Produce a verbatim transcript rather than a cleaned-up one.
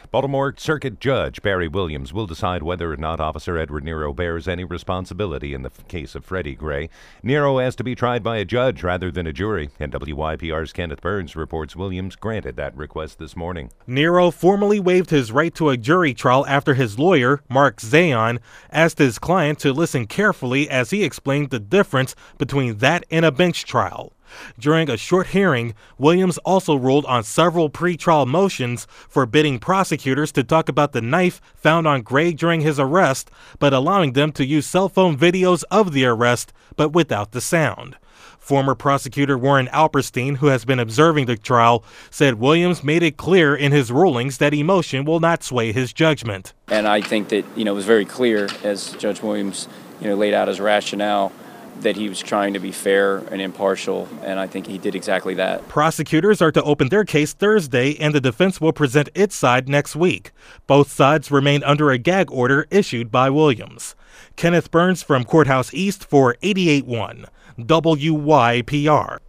Baltimore Circuit Judge Barry Williams will decide whether or not Officer Edward Nero bears any responsibility in the f- case of Freddie Gray. Nero has to be tried by a judge rather than a jury, and W Y P R's Kenneth Burns reports Williams granted that request this morning. Nero formally waived his right to a jury trial after his lawyer, Mark Zayon, asked his client to listen carefully as he explained the difference between that and a bench trial. During a short hearing, Williams also ruled on several pretrial motions forbidding prosecutors to talk about the knife found on Gray during his arrest, but allowing them to use cell phone videos of the arrest, but without the sound. Former prosecutor Warren Alperstein, who has been observing the trial, said Williams made it clear in his rulings that emotion will not sway his judgment. And I think that, you know, it was very clear as Judge Williams, you know, laid out his rationale that he was trying to be fair and impartial, and I think he did exactly that. Prosecutors are to open their case Thursday, and the defense will present its side next week. Both sides remain under a gag order issued by Williams. Kenneth Burns from Courthouse East for eighty-eight point one W Y P R.